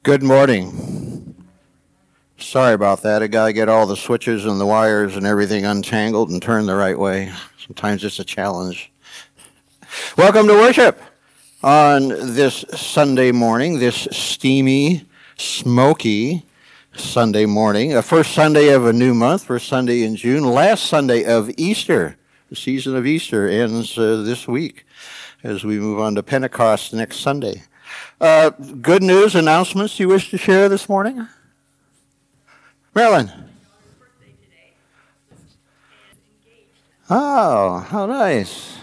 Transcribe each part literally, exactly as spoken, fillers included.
Good morning. Sorry about that. I got to get all the switches and the wires and everything untangled and turned the right way. Sometimes it's a challenge. Welcome to worship on this Sunday morning, this steamy, smoky Sunday morning. The first Sunday of a new month, first Sunday in June, last Sunday of Easter. The season of Easter ends uh, this week as we move on to Pentecost next Sunday. Uh, good news announcements you wish to share this morning? Marilyn. Oh, how nice.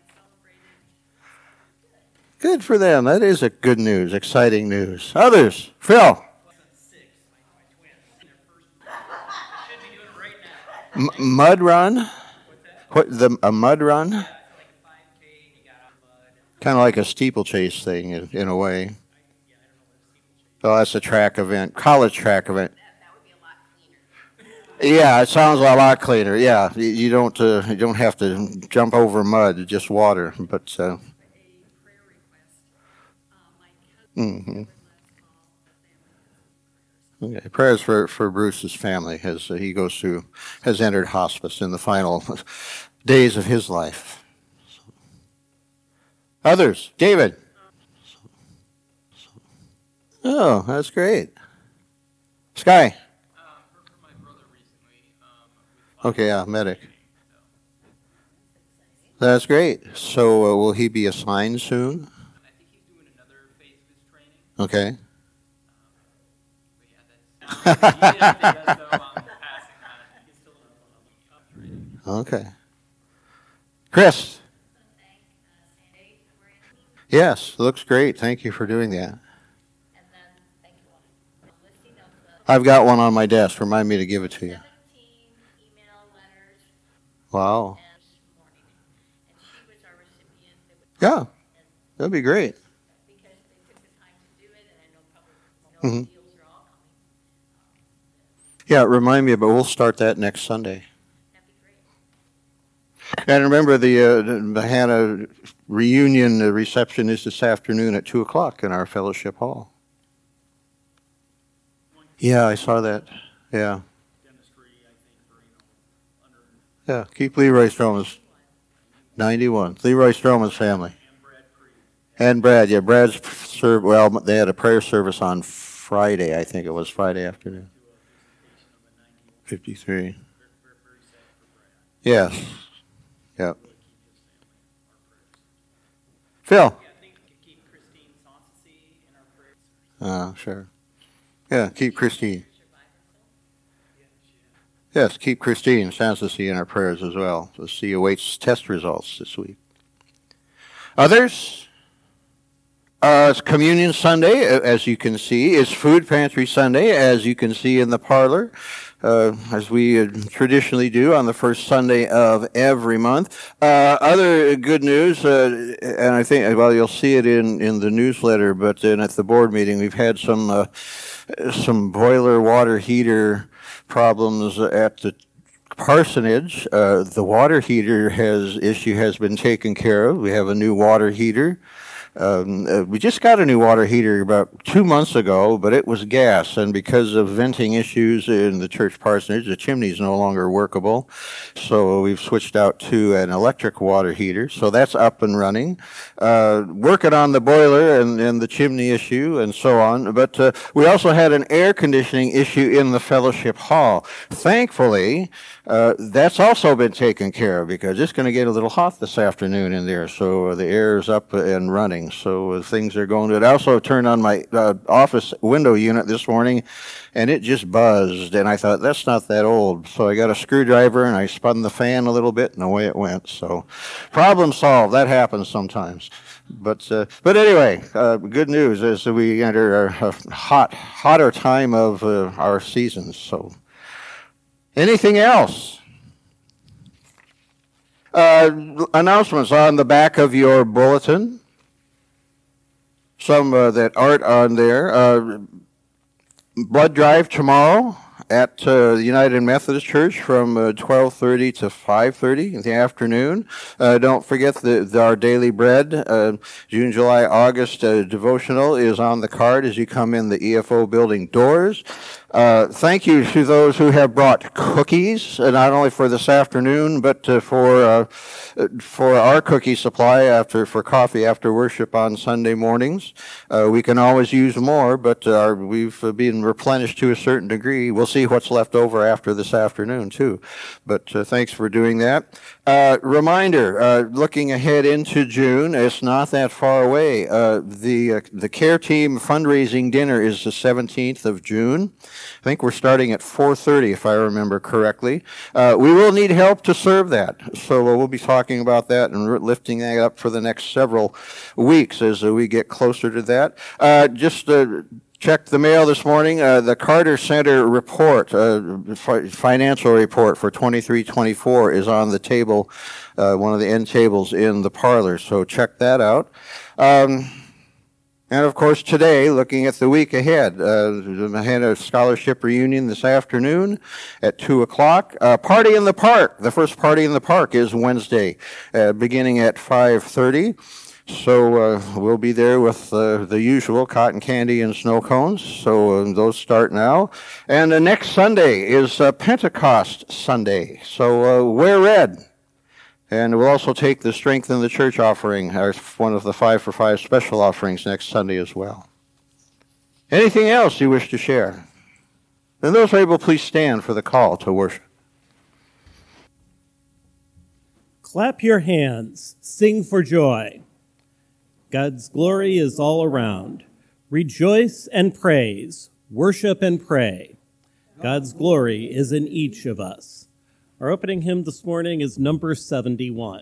Good for them. That is a good news, exciting news. Others? Phil. M- mud run? What, the, a mud run? Kind of like a steeplechase thing in, in a way. Oh, that's a track event, college track event. That would be a lot cleaner. Yeah, it sounds a lot cleaner. Yeah, you, you don't uh, you don't have to jump over mud, just water. But uh, mm-hmm. Okay, prayers for, for Bruce's family as uh, he goes through, has entered hospice in the final days of his life. Others, David. Oh, that's great. Sky. Um, heard from my brother recently. Um, okay, yeah, medic. That's great. So uh, will he be assigned soon? I think he's doing another phase of his training. Okay. Um, but yeah, that's. He did update us, so I'm passing on it. He's still up training. Okay. Chris. Yes, looks great. Thank you for doing that. I've got one on my desk. Remind me to give it to you. Wow. Yeah, that'd be great. Mm-hmm. Yeah, remind me, but we'll start that next Sunday. And remember, the, uh, the Hannah reunion the reception is this afternoon at two o'clock in our fellowship hall. Yeah, I saw that. Yeah. Yeah, keep Leroy Stroman's ninety-one. Leroy Stroman's family. And Brad, yeah, Brad's served, well, they had a prayer service on Friday, I think it was Friday afternoon. fifty-three. Yes. Yep. Phil. Yeah, I think we could keep Christine Sanssouci in our prayers. Oh, sure. Yeah, keep Christine. Yes, keep Christine Sanssouci in our prayers as well. So she awaits test results this week. Others? Uh, it's Communion Sunday, as you can see. It's Food Pantry Sunday, as you can see in the parlor. Uh, as we uh, traditionally do on the first Sunday of every month. Uh, other good news, uh, and I think, well, you'll see it in, in the newsletter, but then at the board meeting, we've had some uh, some boiler water heater problems at the parsonage. Uh, the water heater has issue has been taken care of. We have a new water heater. Um, uh, we just got a new water heater about two months ago, but it was gas, and because of venting issues in the church parsonage, the chimney is no longer workable. So we've switched out to an electric water heater. So that's up and running. Uh, working on the boiler and, and the chimney issue and so on. But uh, we also had an air conditioning issue in the fellowship hall. Thankfully, uh, that's also been taken care of because it's going to get a little hot this afternoon in there. So the air is up and running. So uh, things are going good. I also turned on my uh, office window unit this morning, and it just buzzed. And I thought, that's not that old. So I got a screwdriver, and I spun the fan a little bit, and away it went. So problem solved. That happens sometimes. But uh, but anyway, uh, good news as we enter a, a hot, hotter time of uh, our seasons. So anything else? Uh, announcements on the back of your bulletin. Some uh, that aren't on there. Uh, blood drive tomorrow at uh, the United Methodist Church from uh, twelve thirty to five thirty in the afternoon. Uh, don't forget the, the our Daily Bread uh, June, July, August uh, devotional is on the card as you come in the E F O building doors. Uh, thank you to those who have brought cookies, uh, not only for this afternoon, but uh, for uh, for our cookie supply after for coffee after worship on Sunday mornings. Uh, we can always use more, but uh, our, we've uh, been replenished to a certain degree. We'll see what's left over after this afternoon too. But uh, thanks for doing that. Uh, reminder: uh, looking ahead into June, it's not that far away. Uh, the uh, the Care Team fundraising dinner is the seventeenth of June. I think we're starting at four thirty, if I remember correctly. Uh, we will need help to serve that, so uh, we'll be talking about that and re- lifting that up for the next several weeks as uh, we get closer to that. Uh, just uh, checked the mail this morning. Uh, the Carter Center report, uh, fi- financial report for twenty-three twenty-four is on the table, uh, one of the end tables in the parlor, so check that out. Um, And, of course, today, looking at the week ahead, uh, I had a scholarship reunion this afternoon at two o'clock. Uh, party in the park. The first party in the park is Wednesday, uh, beginning at five thirty. So uh, we'll be there with uh, the usual cotton candy and snow cones. So uh, those start now. And uh, next Sunday is uh, Pentecost Sunday. So uh, wear red. And we'll also take the Strengthen the Church offering, as one of the five for five special offerings next Sunday as well. Anything else you wish to share? Then those able, please stand for the call to worship. Clap your hands, sing for joy. God's glory is all around. Rejoice and praise, worship and pray. God's glory is in each of us. Our opening hymn this morning is number seventy-one.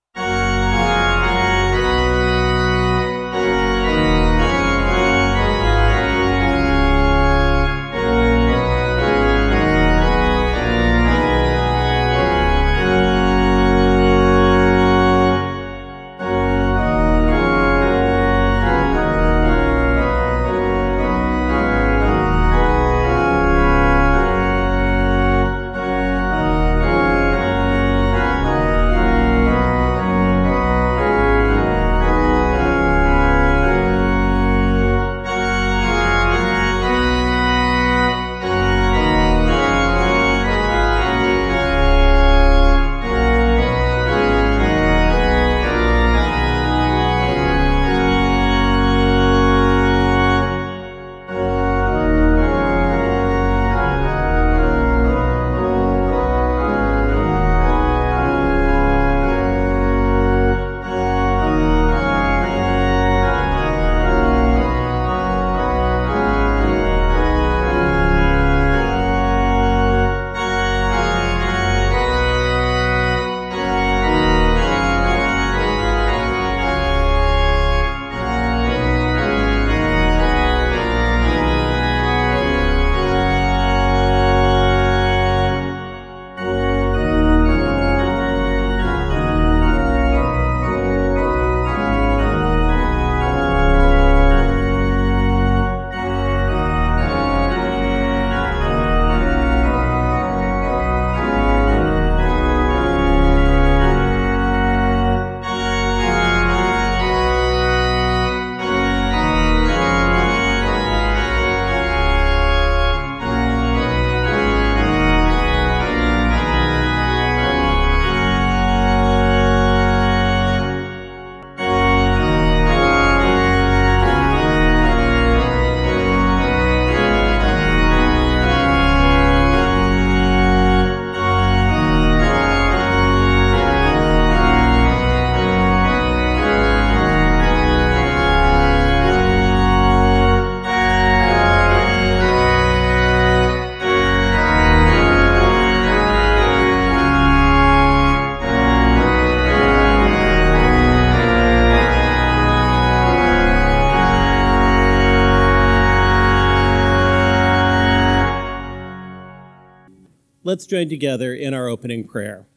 Let's join together in our opening prayer.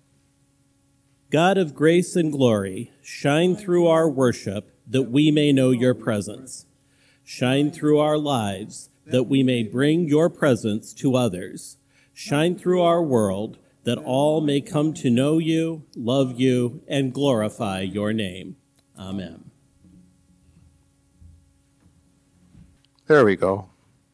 God of grace and glory, shine through our worship that we may know your presence. Shine through our lives that we may bring your presence to others. Shine through our world that all may come to know you, love you, and glorify your name. Amen. There we go.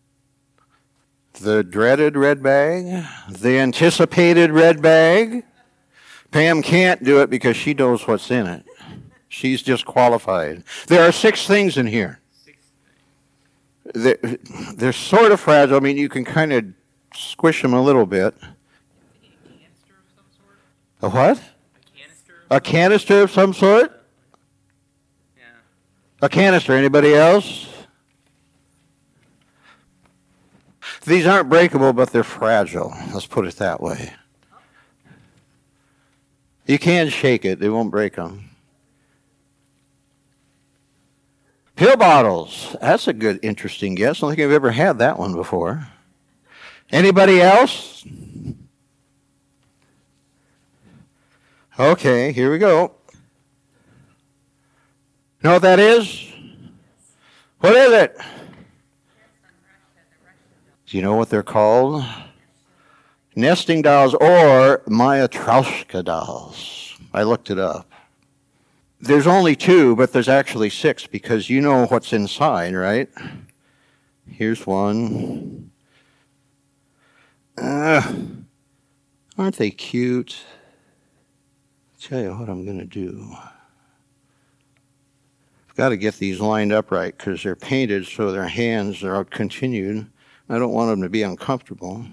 The dreaded red bag, the anticipated red bag. Pam can't do it because she knows what's in it. She's disqualified. There are six things in here. They're, they're sort of fragile. I mean, you can kind of squish them a little bit. A what? A canister of some sort? Yeah. A canister. Anybody else? These aren't breakable, but they're fragile. Let's put it that way. You can shake it. They won't break them. Pill bottles. That's a good, interesting guess. I don't think I've ever had that one before. Anybody else? Okay, here we go. Know what that is? What is it? Do you know what they're called? Nesting dolls or Matryoshka dolls. I looked it up. There's only two, but there's actually six because you know what's inside, right? Here's one. Uh, aren't they cute? I'll tell you what I'm going to do. I've got to get these lined up right because they're painted so their hands are out continued. I don't want them to be uncomfortable.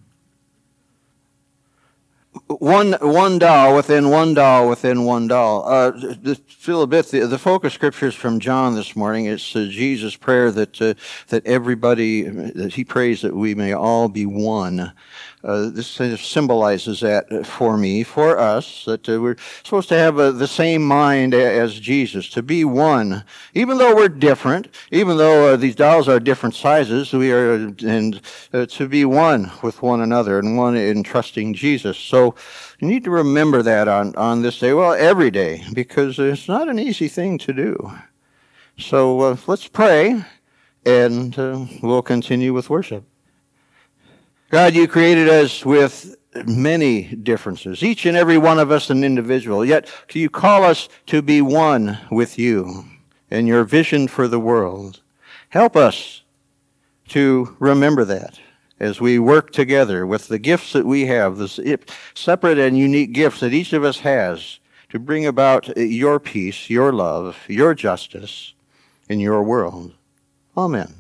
One one doll within one doll within one doll. Uh, just feel a bit. The, the focus scripture is from John this morning. It's uh, Jesus' prayer that uh, that everybody that he prays that we may all be one. Uh, this kind of symbolizes that for me, for us, that uh, we're supposed to have uh, the same mind as Jesus, to be one. Even though we're different, even though uh, these dolls are different sizes, we are, and uh, to be one with one another and one in trusting Jesus. So you need to remember that on, on this day, well, every day, because it's not an easy thing to do. So uh, let's pray, and uh, we'll continue with worship. God, you created us with many differences, each and every one of us an individual, yet you call us to be one with you and your vision for the world. Help us to remember that as we work together with the gifts that we have, the separate and unique gifts that each of us has to bring about your peace, your love, your justice in your world. Amen.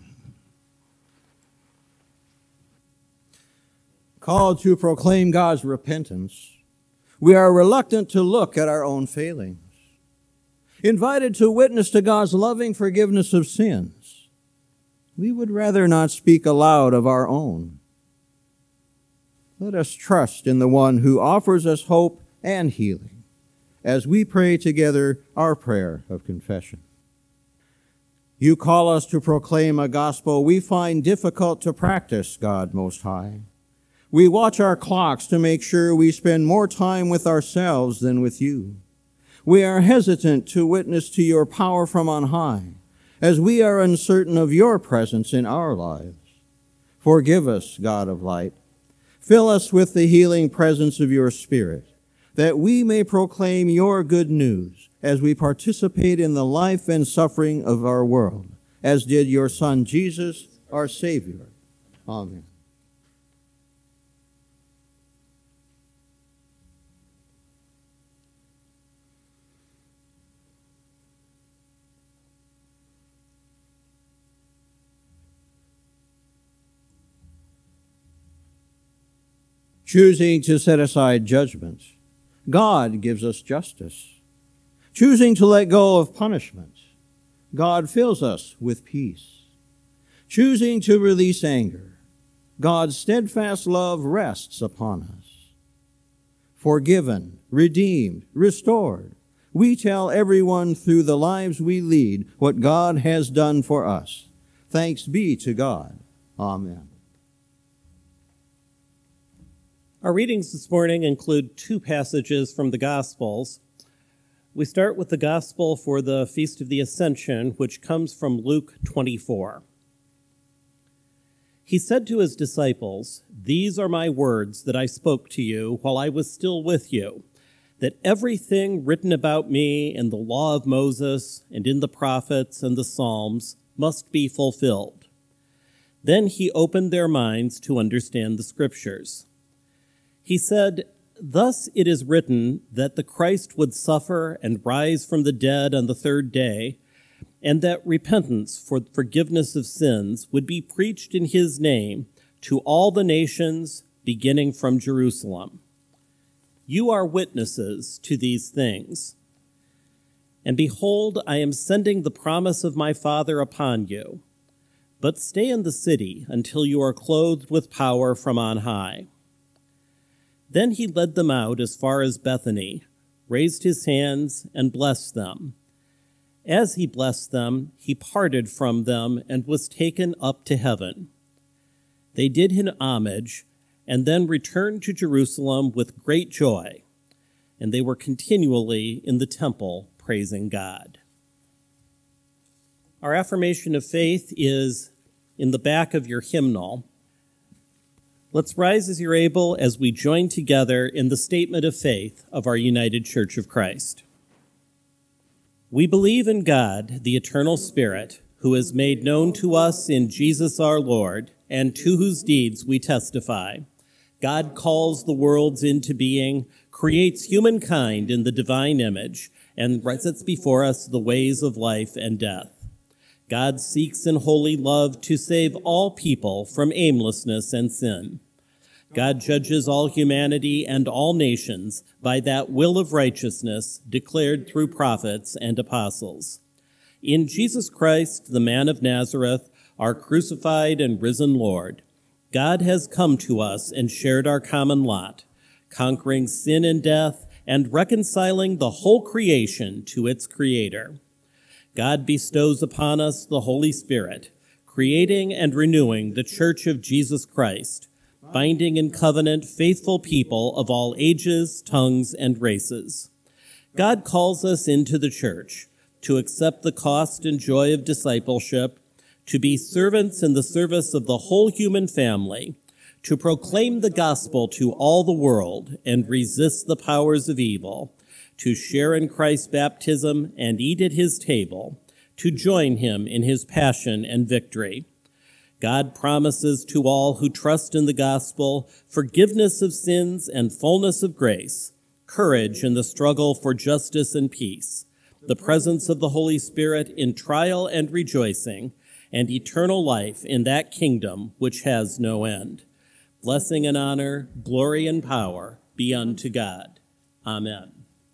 Called to proclaim God's repentance, we are reluctant to look at our own failings. Invited to witness to God's loving forgiveness of sins, we would rather not speak aloud of our own. Let us trust in the one who offers us hope and healing as we pray together our prayer of confession. You call us to proclaim a gospel we find difficult to practice, God Most High. We watch our clocks to make sure we spend more time with ourselves than with you. We are hesitant to witness to your power from on high, as we are uncertain of your presence in our lives. Forgive us, God of light. Fill us with the healing presence of your Spirit, that we may proclaim your good news as we participate in the life and suffering of our world, as did your Son Jesus, our Savior. Amen. Choosing to set aside judgment, God gives us justice. Choosing to let go of punishment, God fills us with peace. Choosing to release anger, God's steadfast love rests upon us. Forgiven, redeemed, restored, we tell everyone through the lives we lead what God has done for us. Thanks be to God. Amen. Our readings this morning include two passages from the Gospels. We start with the Gospel for the Feast of the Ascension, which comes from Luke twenty-four. He said to his disciples, "These are my words that I spoke to you while I was still with you, that everything written about me in the law of Moses and in the prophets and the Psalms must be fulfilled." Then he opened their minds to understand the Scriptures. He said, "Thus it is written that the Christ would suffer and rise from the dead on the third day, and that repentance for forgiveness of sins would be preached in his name to all the nations, beginning from Jerusalem. You are witnesses to these things. And behold, I am sending the promise of my Father upon you. But stay in the city until you are clothed with power from on high." Then he led them out as far as Bethany, raised his hands, and blessed them. As he blessed them, he parted from them and was taken up to heaven. They did him homage, and then returned to Jerusalem with great joy, and they were continually in the temple praising God. Our affirmation of faith is in the back of your hymnal. Let's rise as you're able as we join together in the statement of faith of our United Church of Christ. We believe in God, the eternal Spirit, who is made known to us in Jesus our Lord, and to whose deeds we testify. God calls the worlds into being, creates humankind in the divine image, and sets before us the ways of life and death. God seeks in holy love to save all people from aimlessness and sin. God judges all humanity and all nations by that will of righteousness declared through prophets and apostles. In Jesus Christ, the man of Nazareth, our crucified and risen Lord, God has come to us and shared our common lot, conquering sin and death and reconciling the whole creation to its Creator. God bestows upon us the Holy Spirit, creating and renewing the Church of Jesus Christ, binding in covenant faithful people of all ages, tongues, and races. God calls us into the church to accept the cost and joy of discipleship, to be servants in the service of the whole human family, to proclaim the gospel to all the world and resist the powers of evil, to share in Christ's baptism and eat at his table, to join him in his passion and victory. God promises to all who trust in the gospel forgiveness of sins and fullness of grace, courage in the struggle for justice and peace, the presence of the Holy Spirit in trial and rejoicing, and eternal life in that kingdom which has no end. Blessing and honor, glory and power be unto God. Amen.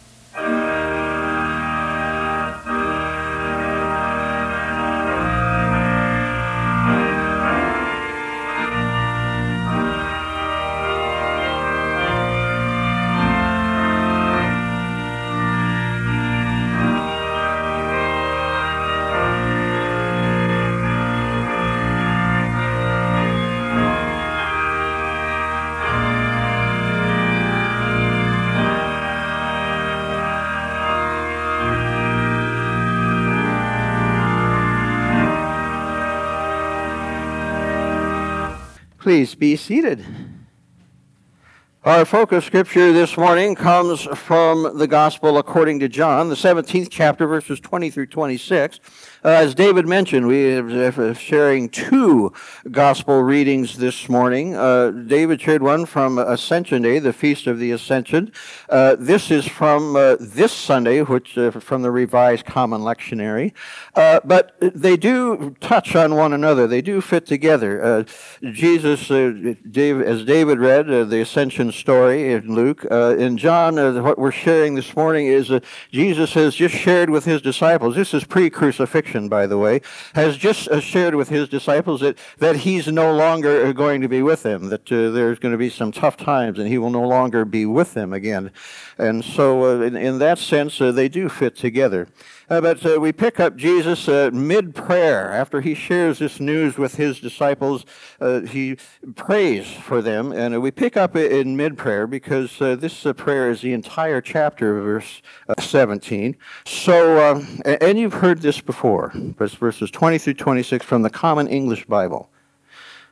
Please be seated. Our focus scripture this morning comes from the Gospel according to John, the seventeenth chapter, verses twenty through twenty-six. Uh, as David mentioned, we are sharing two Gospel readings this morning. Uh, David shared one from Ascension Day, the Feast of the Ascension. Uh, this is from uh, this Sunday, which uh, from the Revised Common Lectionary. Uh, but they do touch on one another. They do fit together. Uh, Jesus, uh, Dave, as David read, uh, the Ascension story in Luke. Uh, in John, uh, what we're sharing this morning is that Jesus has just shared with his disciples. This is pre-crucifixion, by the way, has just uh, shared with his disciples that, that he's no longer going to be with them, that uh, there's going to be some tough times and he will no longer be with them again. And so uh, in, in that sense, uh, they do fit together. Uh, but uh, we pick up Jesus uh, mid-prayer. After he shares this news with his disciples, uh, he prays for them. And uh, we pick up in mid-prayer because uh, this uh, prayer is the entire chapter, verse uh, seventeen. So, uh, and you've heard this before, verses twenty through twenty-six from the Common English Bible.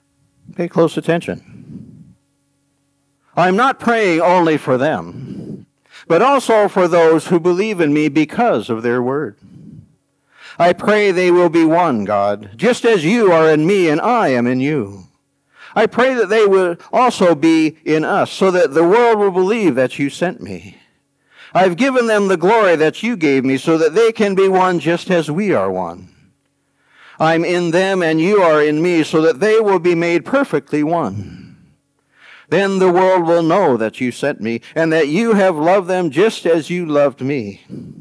Pay close attention. I'm not praying only for them, but also for those who believe in me because of their word. I pray they will be one, God, just as you are in me and I am in you. I pray that they will also be in us, so that the world will believe that you sent me. I've given them the glory that you gave me, so that they can be one just as we are one. I'm in them and you are in me, so that they will be made perfectly one. Then the world will know that you sent me, and that you have loved them just as you loved me.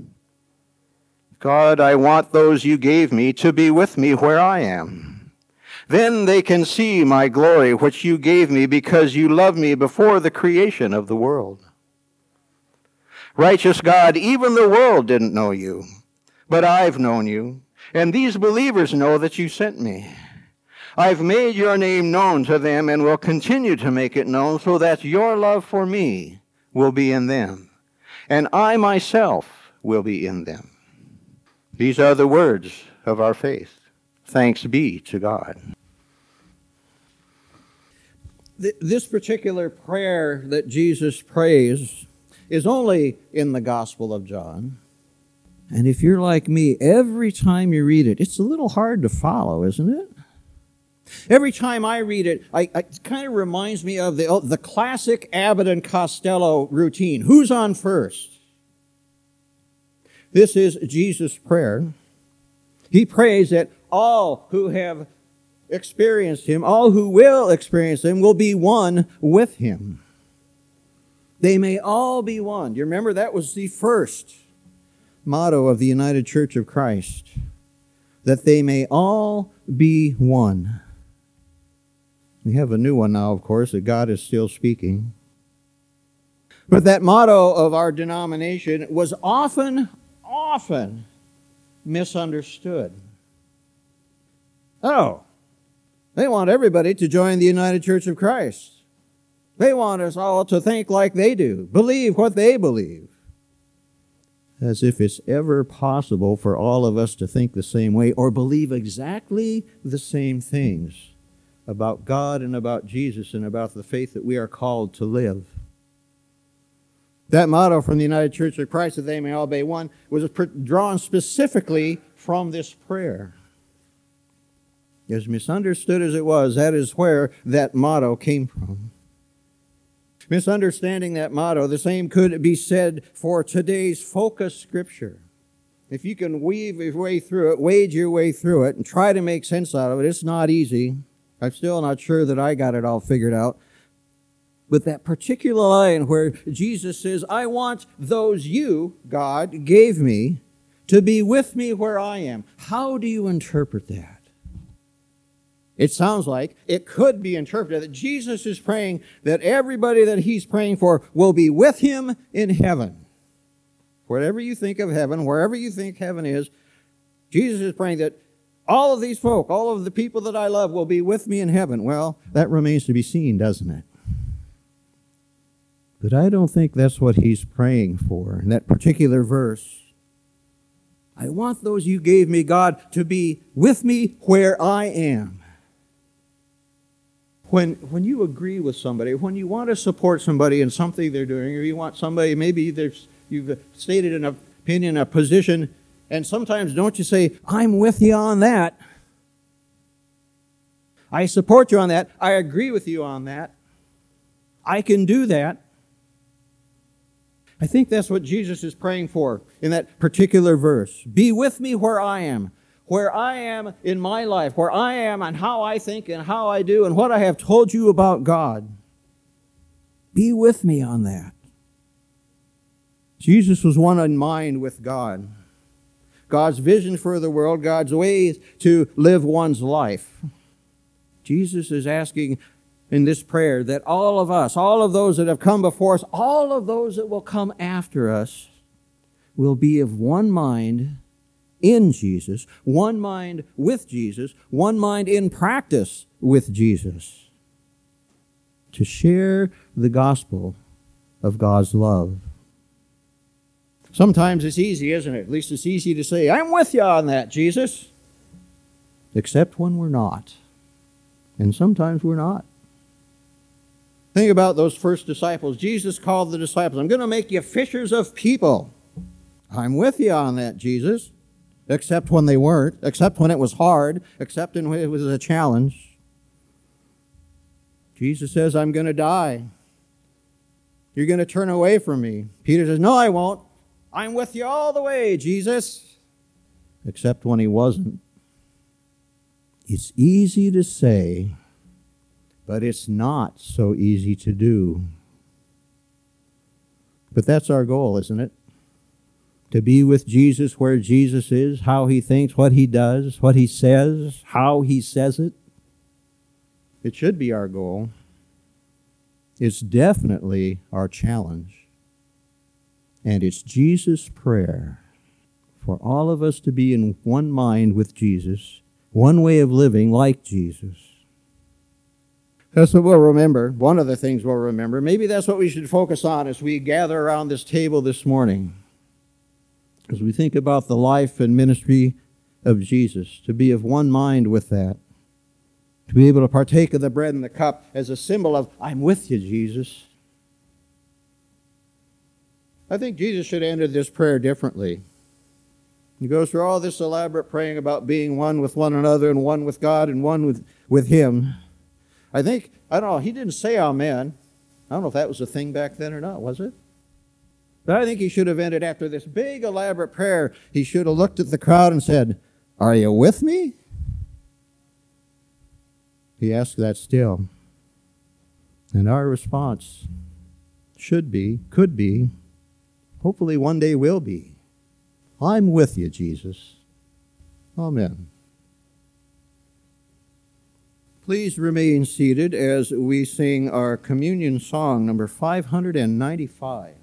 God, I want those you gave me to be with me where I am. Then they can see my glory, which you gave me because you loved me before the creation of the world. Righteous God, even the world didn't know you, but I've known you, and these believers know that you sent me. I've made your name known to them and will continue to make it known, so that your love for me will be in them, and I myself will be in them. These are the words of our faith. Thanks be to God. This particular prayer that Jesus prays is only in the Gospel of John. And if you're like me, every time you read it, it's a little hard to follow, isn't it? Every time I read it, I, I, it kind of reminds me of the, the classic Abbott and Costello routine. Who's on first? This is Jesus' prayer. He prays that all who have experienced him, all who will experience him, will be one with him. They may all be one. Do you remember that was the first motto of the United Church of Christ? That they may all be one. We have a new one now, of course, that God is still speaking. But that motto of our denomination was often, often misunderstood. Oh, they want everybody to join the United Church of Christ. They want us all to think like they do, believe what they believe. As if it's ever possible for all of us to think the same way or believe exactly the same things about God and about Jesus and about the faith that we are called to live. That motto from the United Church of Christ, that they may all be one, was drawn specifically from this prayer. As misunderstood as it was, that is where that motto came from. Misunderstanding that motto, the same could be said for today's focus scripture. If you can weave your way through it, wade your way through it, and try to make sense out of it, it's not easy. I'm still not sure that I got it all figured out. But that particular line where Jesus says, I want those you, God, gave me to be with me where I am. How do you interpret that? It sounds like it could be interpreted that Jesus is praying that everybody that he's praying for will be with him in heaven. Whatever you think of heaven, wherever you think heaven is, Jesus is praying that all of these folk, all of the people that I love will be with me in heaven. Well, that remains to be seen, doesn't it? But I don't think that's what he's praying for in that particular verse. I want those you gave me, God, to be with me where I am. When, when you agree with somebody, when you want to support somebody in something they're doing, or you want somebody, maybe there's, you've stated an opinion, a position, and sometimes don't you say, I'm with you on that. I support you on that. I agree with you on that. I can do that. I think that's what Jesus is praying for in that particular verse. Be with me where I am. Where I am in my life, where I am and how I think and how I do and what I have told you about God. Be with me on that. Jesus was one in mind with God. God's vision for the world, God's ways to live one's life. Jesus is asking in this prayer that all of us, all of those that have come before us, all of those that will come after us will be of one mind in Jesus, one mind with Jesus, one mind in practice with Jesus, to share the gospel of God's love. Sometimes it's easy, isn't it? At least it's easy to say, I'm with you on that, Jesus. Except when we're not. And sometimes we're not. Think about those first disciples. Jesus called the disciples, I'm going to make you fishers of people. I'm with you on that, Jesus. Except when they weren't, except when it was hard, except when it was a challenge. Jesus says, I'm going to die. You're going to turn away from me. Peter says, no, I won't. I'm with you all the way, Jesus. Except when he wasn't. It's easy to say, but it's not so easy to do. But that's our goal, isn't it? To be with Jesus where Jesus is, how he thinks, what he does, what he says, how he says it. It should be our goal. It's definitely our challenge. And it's Jesus' prayer for all of us to be in one mind with Jesus, one way of living like Jesus. That's what we'll remember. One of the things we'll remember. Maybe that's what we should focus on as we gather around this table this morning. As we think about the life and ministry of Jesus, to be of one mind with that, to be able to partake of the bread and the cup as a symbol of, I'm with you, Jesus. I think Jesus should have ended this prayer differently. He goes through all this elaborate praying about being one with one another and one with God and one with, with him. I think, I don't know, he didn't say amen. I don't know if that was a thing back then or not, was it? But I think he should have ended after this big elaborate prayer. He should have looked at the crowd and said, are you with me? He asked that still. And our response should be, could be, hopefully one day will be, I'm with you, Jesus. Amen. Please remain seated as we sing our communion song, number five hundred ninety-five.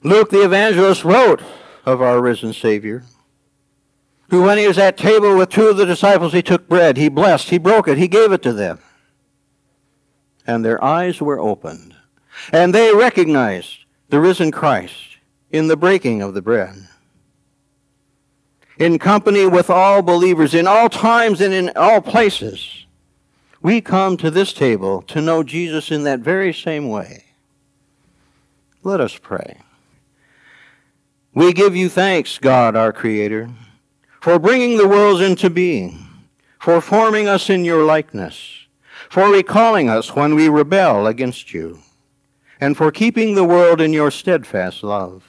Luke the evangelist wrote of our risen Savior, who when he was at table with two of the disciples, he took bread, he blessed, he broke it, he gave it to them. And their eyes were opened, and they recognized the risen Christ in the breaking of the bread. In company with all believers, in all times and in all places, we come to this table to know Jesus in that very same way. Let us pray. We give you thanks, God, our Creator, for bringing the worlds into being, for forming us in your likeness, for recalling us when we rebel against you, and for keeping the world in your steadfast love.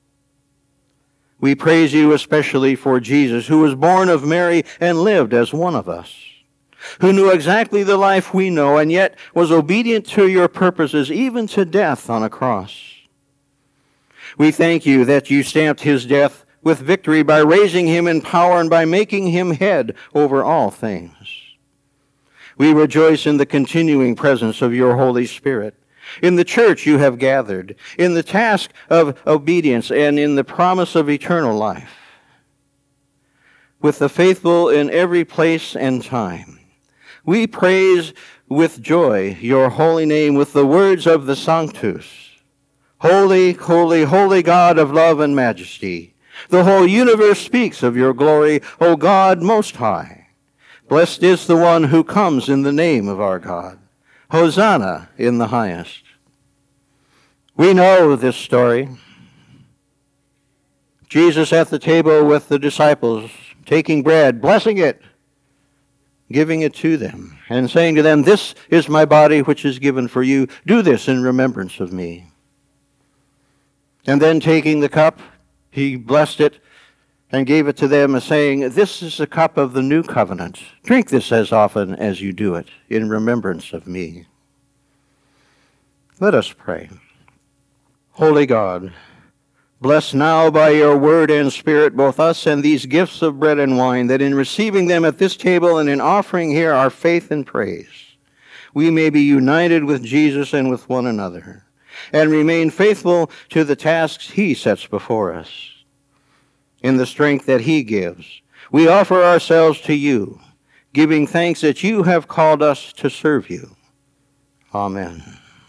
We praise you especially for Jesus, who was born of Mary and lived as one of us, who knew exactly the life we know and yet was obedient to your purposes, even to death on a cross. We thank you that you stamped his death with victory by raising him in power and by making him head over all things. We rejoice in the continuing presence of your Holy Spirit, in the church you have gathered, in the task of obedience, and in the promise of eternal life. With the faithful in every place and time, we praise with joy your holy name with the words of the Sanctus. Holy, holy, holy God of love and majesty, the whole universe speaks of your glory, O God most high. Blessed is the one who comes in the name of our God. Hosanna in the highest. We know this story. Jesus at the table with the disciples, taking bread, blessing it, giving it to them, and saying to them, "This is my body which is given for you. Do this in remembrance of me." And then taking the cup, he blessed it and gave it to them, saying, "This is the cup of the new covenant. Drink this as often as you do it in remembrance of me." Let us pray. Holy God, bless now by your word and spirit both us and these gifts of bread and wine, that in receiving them at this table and in offering here our faith and praise, we may be united with Jesus and with one another, and remain faithful to the tasks he sets before us. In the strength that he gives, we offer ourselves to you, giving thanks that you have called us to serve you. Amen.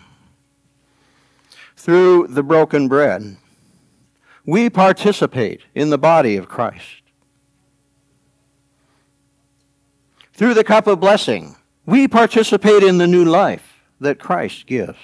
Through the broken bread, we participate in the body of Christ. Through the cup of blessing, we participate in the new life that Christ gives.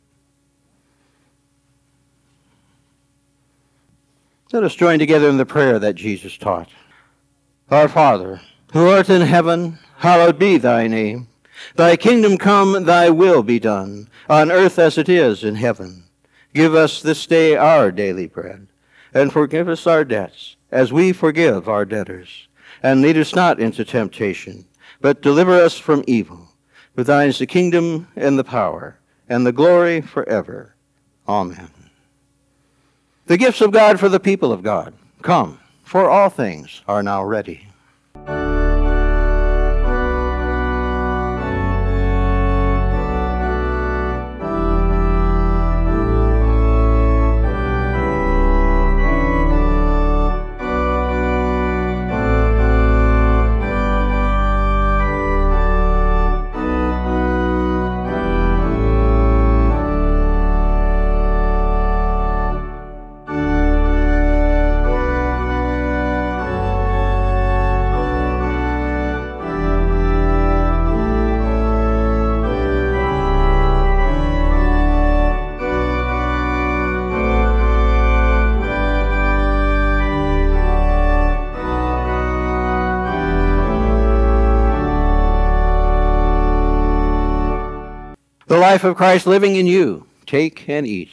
Let us join together in the prayer that Jesus taught. Our Father, who art in heaven, hallowed be thy name. Thy kingdom come, thy will be done, on earth as it is in heaven. Give us this day our daily bread, and forgive us our debts, as we forgive our debtors. And lead us not into temptation, but deliver us from evil. For thine is the kingdom, and the power, and the glory forever. Amen. The gifts of God for the people of God. Come, for all things are now ready. The life of Christ living in you. Take and eat.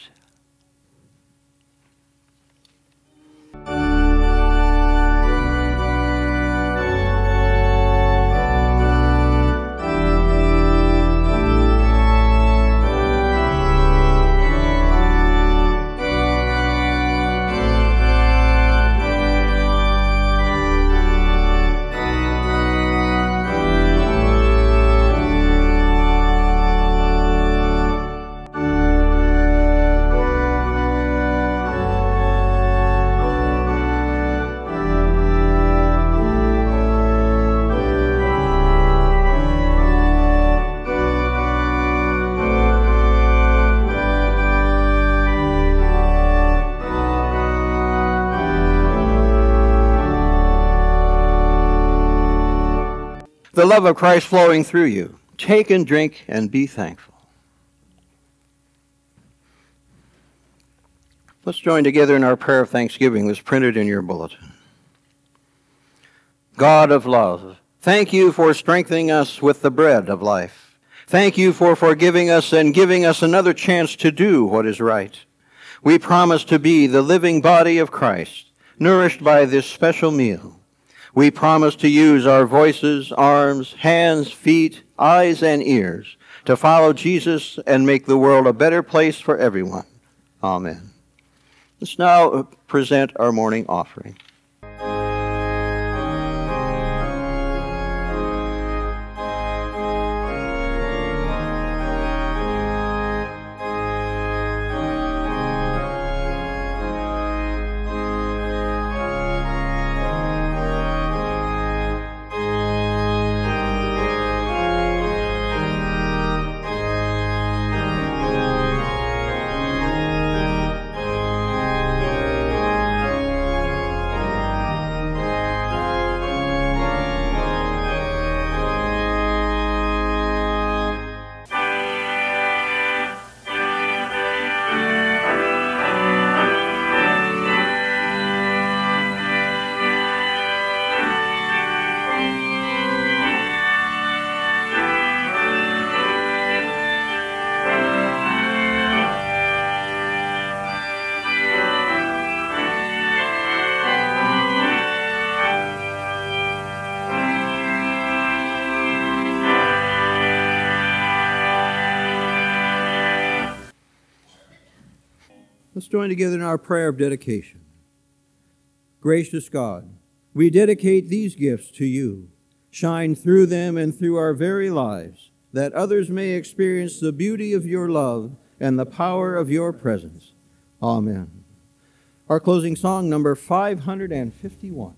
the love of Christ flowing through you. Take and drink and be thankful. Let's join together in our prayer of thanksgiving that's printed in your bulletin. God of love, thank you for strengthening us with the bread of life. Thank you for forgiving us and giving us another chance to do what is right. We promise to be the living body of Christ, nourished by this special meal. We promise to use our voices, arms, hands, feet, eyes, and ears to follow Jesus and make the world a better place for everyone. Amen. Let's now present our morning offering. Let's join together in our prayer of dedication. Gracious God, we dedicate these gifts to you. Shine through them and through our very lives, that others may experience the beauty of your love and the power of your presence. Amen. Our closing song, number five hundred fifty-one.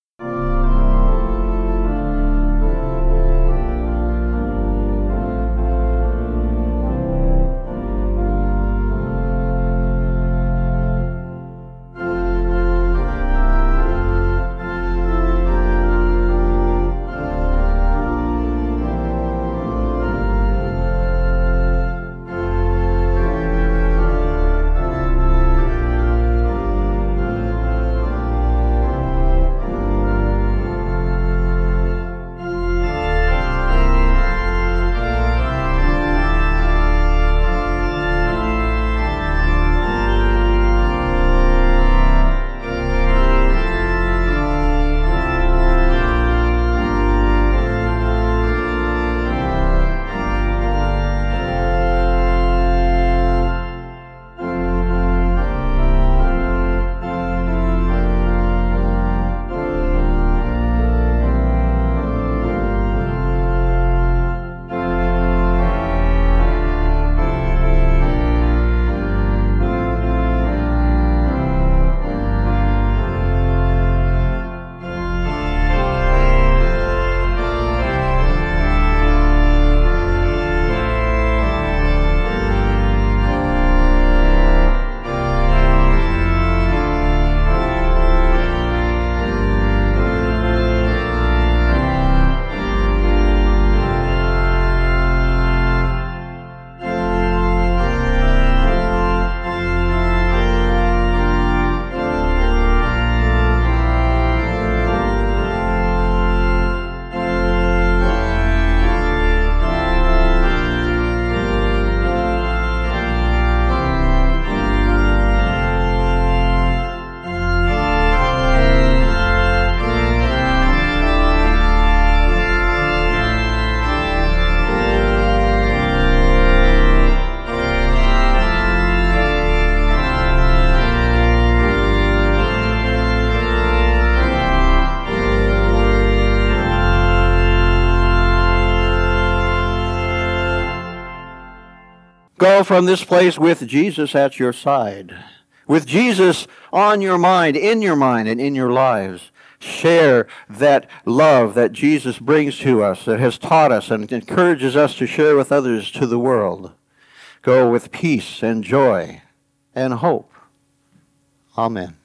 Go from this place with Jesus at your side, with Jesus on your mind, in your mind, and in your lives. Share that love that Jesus brings to us, that has taught us and encourages us to share with others to the world. Go with peace and joy and hope. Amen.